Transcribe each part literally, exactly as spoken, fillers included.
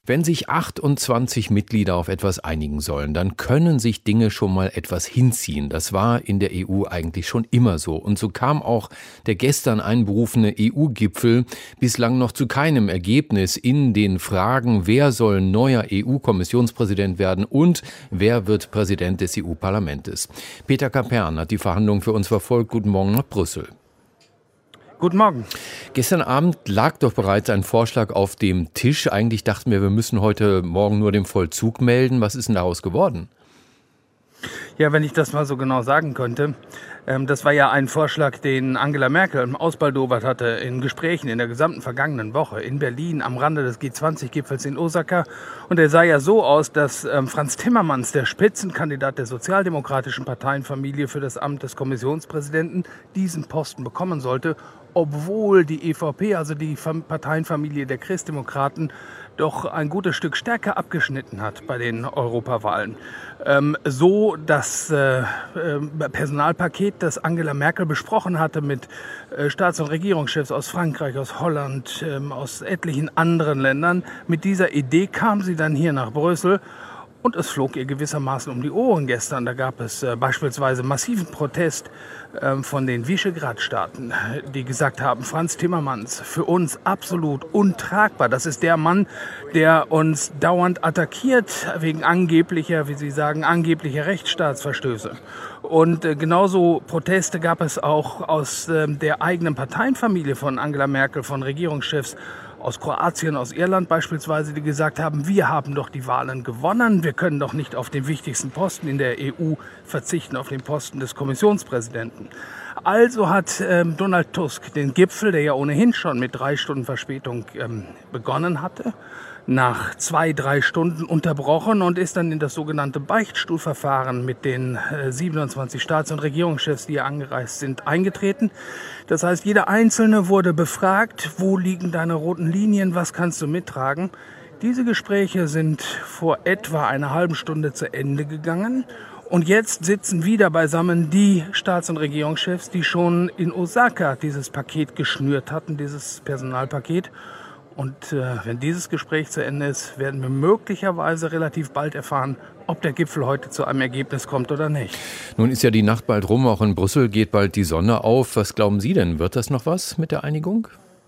Wenn sich achtundzwanzig Mitglieder auf etwas einigen sollen, dann können sich Dinge schon mal etwas hinziehen. Das war in der E U eigentlich schon immer so. Und so kam auch der gestern einberufene E U-Gipfel bislang noch zu keinem Ergebnis in den Fragen, wer soll neuer E U-Kommissionspräsident werden und wer wird Präsident des E U-Parlamentes. Peter Kapern hat die Verhandlungen für uns verfolgt. Guten Morgen nach Brüssel. Guten Morgen. Gestern Abend lag doch bereits ein Vorschlag auf dem Tisch. Eigentlich dachten wir, wir müssen heute Morgen nur den Vollzug melden. Was ist denn daraus geworden? Ja, wenn ich das mal so genau sagen könnte. Ähm, das war ja ein Vorschlag, den Angela Merkel ausbaldowert hatte in Gesprächen in der gesamten vergangenen Woche in Berlin am Rande des G zwanzig Gipfels in Osaka. Und er sah ja so aus, dass ähm, Franz Timmermans, der Spitzenkandidat der sozialdemokratischen Parteienfamilie für das Amt des Kommissionspräsidenten, diesen Posten bekommen sollte, obwohl die E V P, also die Parteienfamilie der Christdemokraten, doch ein gutes Stück stärker abgeschnitten hat bei den Europawahlen. Ähm, so das äh, äh, Personalpaket, das Angela Merkel besprochen hatte mit äh, Staats- und Regierungschefs aus Frankreich, aus Holland, ähm, aus etlichen anderen Ländern. Mit dieser Idee kam sie dann hier nach Brüssel. Und es flog ihr gewissermaßen um die Ohren gestern. Da gab es äh, beispielsweise massiven Protest äh, von den Visegrad-Staaten, die gesagt haben, Franz Timmermans, für uns absolut untragbar. Das ist der Mann, der uns dauernd attackiert wegen angeblicher, wie Sie sagen, angeblicher Rechtsstaatsverstöße. Und äh, genauso Proteste gab es auch aus äh, der eigenen Parteienfamilie von Angela Merkel, von Regierungschefs aus Kroatien, aus Irland beispielsweise, die gesagt haben, wir haben doch die Wahlen gewonnen, wir können doch nicht auf den wichtigsten Posten in der E U verzichten, auf den Posten des Kommissionspräsidenten. Also hat ähm, Donald Tusk den Gipfel, der ja ohnehin schon mit drei Stunden Verspätung ähm, begonnen hatte, nach zwei, drei Stunden unterbrochen und ist dann in das sogenannte Beichtstuhlverfahren mit den äh, siebenundzwanzig Staats- und Regierungschefs, die hier angereist sind, eingetreten. Das heißt, jeder Einzelne wurde befragt, wo liegen deine roten Linien, was kannst du mittragen. Diese Gespräche sind vor etwa einer halben Stunde zu Ende gegangen. Und jetzt sitzen wieder beisammen die Staats- und Regierungschefs, die schon in Osaka dieses Paket geschnürt hatten, dieses Personalpaket. Und äh, wenn dieses Gespräch zu Ende ist, werden wir möglicherweise relativ bald erfahren, ob der Gipfel heute zu einem Ergebnis kommt oder nicht. Nun ist ja die Nacht bald rum, auch in Brüssel geht bald die Sonne auf. Was glauben Sie denn? Wird das noch was mit der Einigung?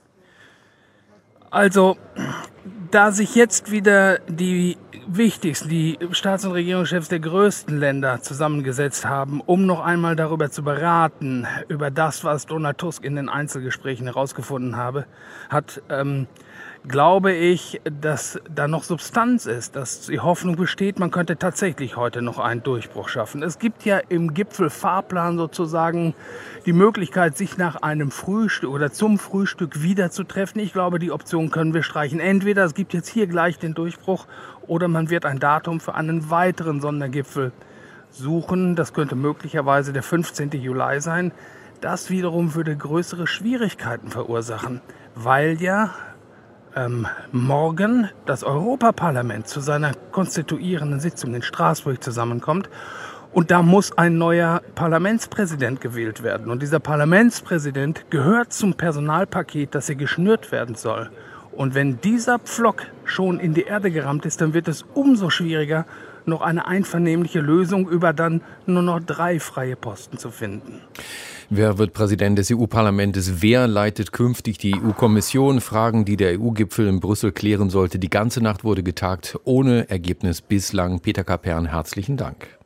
Also, da sich jetzt wieder die wichtigsten, die Staats- und Regierungschefs der größten Länder zusammengesetzt haben, um noch einmal darüber zu beraten, über das, was Donald Tusk in den Einzelgesprächen herausgefunden habe, hat, ähm, glaube ich, dass da noch Substanz ist, dass die Hoffnung besteht, man könnte tatsächlich heute noch einen Durchbruch schaffen. Es gibt ja im Gipfelfahrplan sozusagen die Möglichkeit, sich nach einem Frühstück oder zum Frühstück wieder zu treffen. Ich glaube, die Option können wir streichen. Entweder es gibt jetzt hier gleich den Durchbruch oder man wird ein Datum für einen weiteren Sondergipfel suchen. Das könnte möglicherweise der fünfzehnten Juli sein. Das wiederum würde größere Schwierigkeiten verursachen, weil ja ähm, morgen das Europaparlament zu seiner konstituierenden Sitzung in Straßburg zusammenkommt. Und da muss ein neuer Parlamentspräsident gewählt werden. Und dieser Parlamentspräsident gehört zum Personalpaket, das hier geschnürt werden soll. Und wenn dieser Pflock schon in die Erde gerammt ist, dann wird es umso schwieriger, noch eine einvernehmliche Lösung über dann nur noch drei freie Posten zu finden. Wer wird Präsident des E U-Parlaments? Wer leitet künftig die E U-Kommission? Fragen, die der E U-Gipfel in Brüssel klären sollte. Die ganze Nacht wurde getagt, ohne Ergebnis bislang. Peter Kapern, herzlichen Dank.